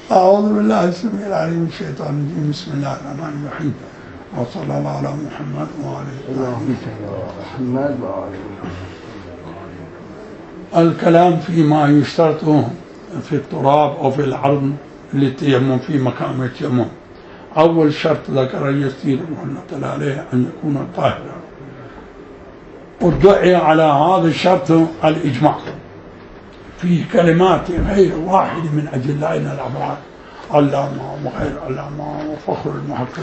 أعوذ بالله السميع العليم من الشيطان الرجيم. بسم الله الرحمن الرحيم، وصلى الله على محمد وعلى محمد. الكلام فيما يشترط في التراب أو في العظم للتيمم في مقام التيمم. أول شرط ذكر يسير رحمة عليه أن يكون طاهرا، ودعي على هذا الشرط الإجماع في كلمات غير واحد من أجلائنا الأبرار، علامة وغير علامة وفخر المحقق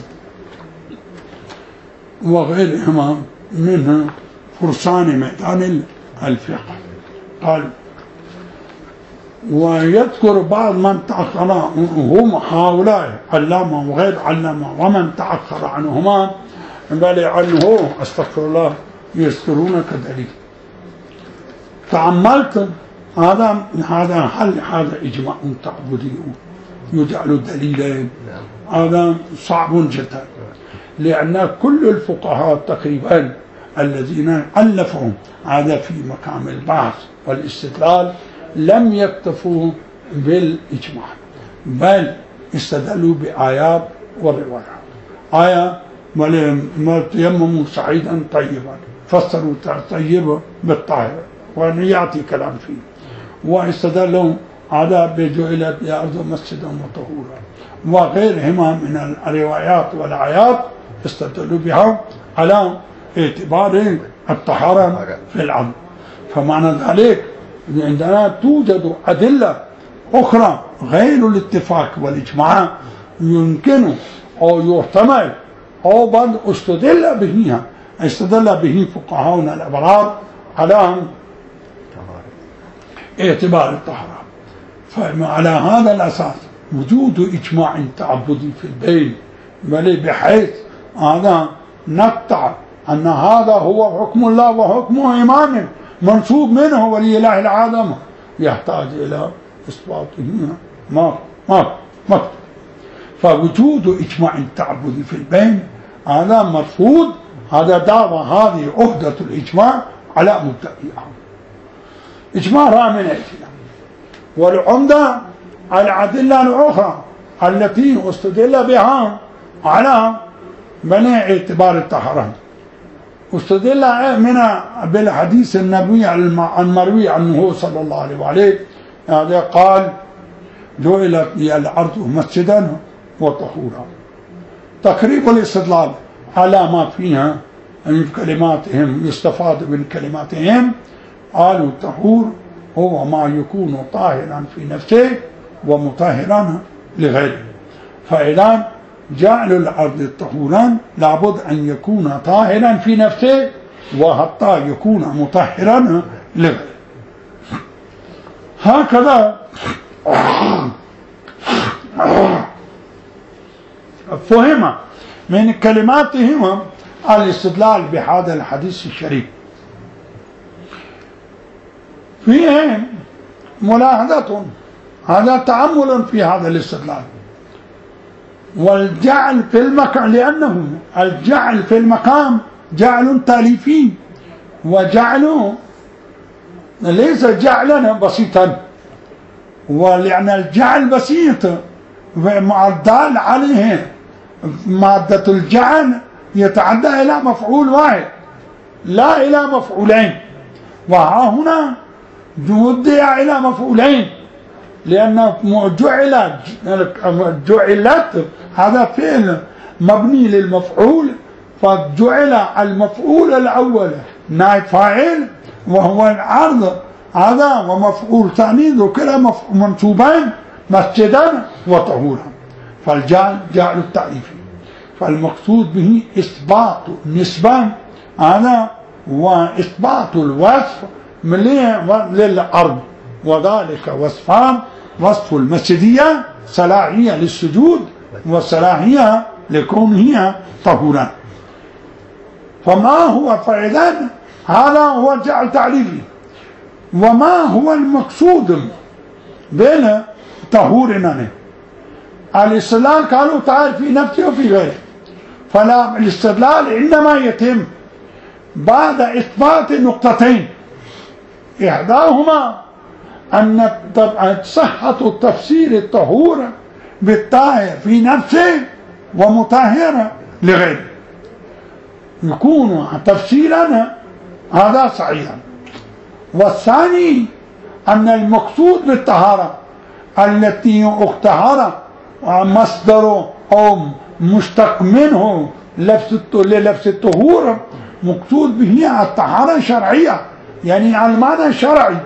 وغيرهما من فرسان ميدان الفقه. قال ويذكر بعض من تأخر هم هؤلاء علامة وغير علامة ومن تأخر عنهما بل عنه استغفر الله يذكرون كذلك. تأملت هذا إجماع تعبدي يجعل دليلا، هذا صعب جدا، لأن كل الفقهاء تقريبا الذين ألفوا هذا في مقام البحث والاستدلال لم يكتفوا بالإجماع، بل استدلوا بآيات وروايات. آية تيمموا سعيدا طيبا، فسروا طيب بالطاهر ونياتي كلام فيه، واستدلوا على بجعلت الأرض مسجدا وطهورا، وغيرهما من الروايات والآيات استدلوا بها على اعتبار الطهارة في العظم. فمعنى ذلك عندنا توجد أدلة أخرى غير الاتفاق والإجماع يمكن أو يحتمل أو بل استدل به فقهاؤنا الأبرار على اعتبار الطهارة. فعلى هذا الأساس وجود إجماع تعبدي في البين بل بحيث هذا نقطع أن هذا هو حكم الله وحكم إمامه منسوب منه ولي الله العالم يحتاج إلى إثباته ما. فوجود إجماع تعبدي في البين هذا مرفوض، هذا دعوة، هذه عهدة الإجماع على مبتدئها. إجماع رامن الاعتداء، والعمدة الأدلة الأخرى التي استدل بها على بناء اعتبار الطهارة. استدل بالحديث النبوي المروي عنه صلى الله عليه وآله هذا قال جعلت لي الأرض مسجدا وطهورا. تقريب الاستدلال على ما فيها من كلماتهم يستفاد من كلماتهم. قالوا الطهور هو ما يكون طاهرا في نفسه ومطهرا لغيره. فإذا جعل الأرض طهورا لابد أن يكون طاهرا في نفسه وحتى يكون مطهرا لغيره. هكذا فهم من كلماتهم الاستدلال بهذا الحديث الشريف. فيه ملاحظة، هذا تأمل في هذا الاستدلال. والجعل في المكان، لأنه الجعل في المقام جعل تاليفي، وجعل ليس جعلا بسيطا، ولأن الجعل بسيط مع الدال عليه مادة الجعل يتعدى إلى مفعول واحد لا إلى مفعولين، وها هنا ودع إلى مفعولين، لأن جعلت هذا فعل مبني للمفعول، فجعل المفعول الأول نائب فاعل وهو العرض هذا، ومفعول ثاني ذكر منصوبان مسجدا وطهورا. فالجعل جعل التعريفي، فالمقصود به إثبات النسبة هذا وإثبات الوصف للأرض، وذلك وصفان: وصف المسجدية صلاحية للسجود، وصلاحية لكونها طهورا. فما هو فإذن هذا هو جعل تعريفي. وما هو المقصود بين طهورنا؟ الاستدلال قالوا تعالى في نفسه وفي غيره، فلا الاستدلال إنما يتم بعد إثبات نقطتين: إحداهما أن صحة تفسير الطهور بالطاهر في نفسه ومطهرة لغيره يكون تفسيرنا هذا صحيح. والثاني أن المقصود بالطهارة التي اختهر مصدره أو مشتق منه للفظ الطهور مقصود به الطهارة الشرعية، يعني على المعنى الشرعي.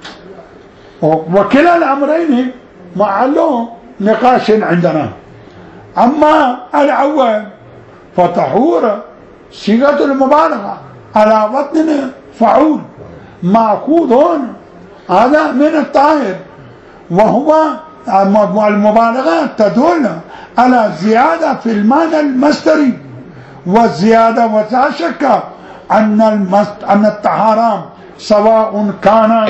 وكلا الأمرين محل نقاش عندنا. أما الأول فطهور صيغة المبالغة على وزن فعول مأخوذ هذا من الطاهر، وهو المبالغة تدل على زيادة في المعنى المصدري، والزيادة ولا شك أن الطهارة سواء كان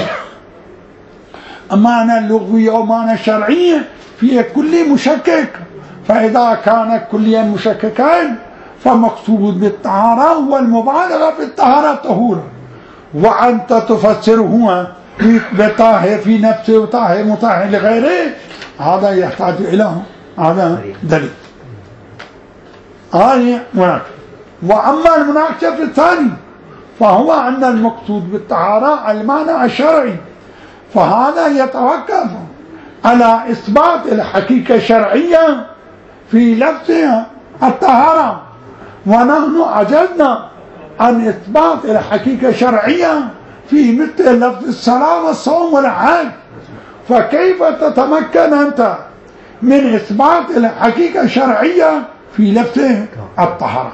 معنى لغوي أو معنى شرعي في كل مشكك، فإذا كان كل مشككين فمقصود بالطهارة هو المبالغة في الطهارة طهور، وأنت تفسره بطاهر في نفسه وطاهر مطهر لغيره، هذا يحتاج إلى هذا دليل. وأما المناقشة الثاني فهو أن المقصود بالطهارة المعنى الشرعي، فهذا يتوقف على إثبات الحقيقة الشرعية في لفظها الطهارة، ونحن عجزنا عن إثبات الحقيقة الشرعية في مثل لفظ الصلاة والصوم والحج، فكيف تتمكن أنت من إثبات الحقيقة الشرعية في لفظ الطهارة؟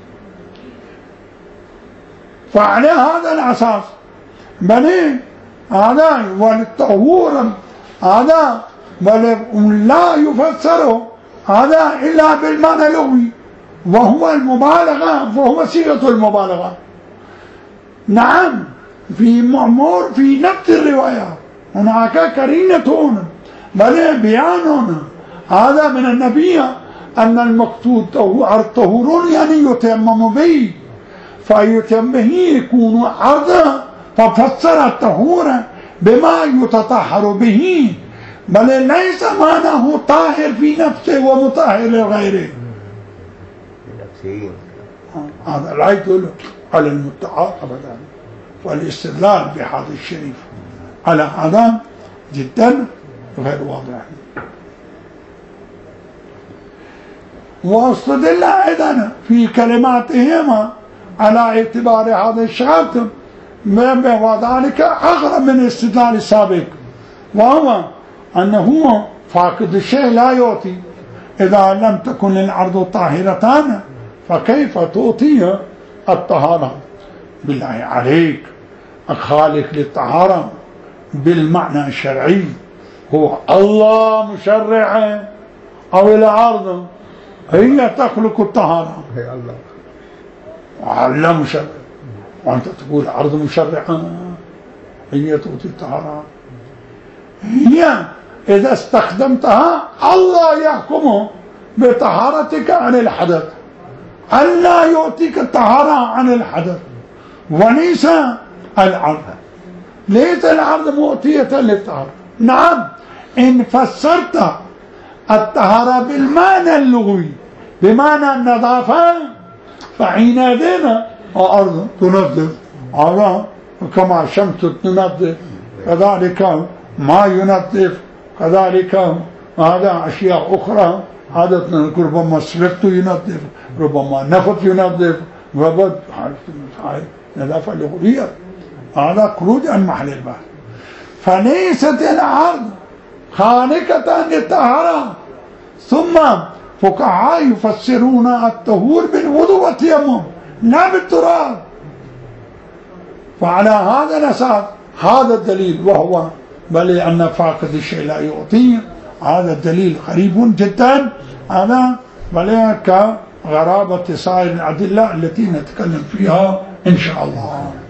فعلى هذا الأساس بني هذا والطهور هذا لا يفسر هذا إلا بالمعنى اللغوي، وهو المبالغة، وهو صيغة المبالغة. نعم في مأمور في نفس الرواية هناك قرينة بل بيان هذا من النبي أن المقصود الطهور يعني يتيمم به، فيتيمم به يكون عرضا، ففسر الطهور بما يتطهر به، بل ليس معناه طاهر في نفسه ومطهر لغيره. هذا لا يدل على المدعى أبدا، والاستدلال بهذا الشريف على هذا جدا غير واضح. واستدل أيضا في كلماتهما على اعتبار هذا الشرط، وذلك أغرب من الاستدلال السابق، وهو أنه فاقد الشيء لا يعطي. إذا لم تكن الأرض طاهرة فكيف تعطي الطهارة؟ بالله عليك الخالق للطهارة بالمعنى الشرعي هو الله مشرع أو الأرض هي تخلق الطهارة؟ هي الله مشرع، وأنت تقول الأرض مشرعة هي تعطي الطهارة. هي إذا استخدمتها الله يحكم بطهارتك عن الحدث، ألا يعطيك الطهارة عن الحدث، وليس الأرض. ليس الأرض مؤتية للطهارة. نعم إن فسرت الطهارة بالمعنى اللغوي بمعنى النظافة فحينئذ الأرض تنظف، هذا كما الشمس تنظف كذلك ما ينظف، كذلك هذا أشياء أخرى، هذا ربما السلفت ينظف، ربما نفط ينظف، ربما نظافة لغوية، هذا خروج عن محل البحث. فليست الأرض خالقة للطهارة. ثم فقهاء يفسرون الطهور بالوضوء والتيمم لا بالتراب. فعلى هذا الأساس هذا الدليل، وهو بل أن فاقد الشيء لا يعطيه، هذا الدليل غريب جدا، هذا بل كغرابة سائر الأدلة التي نتكلم فيها إن شاء الله.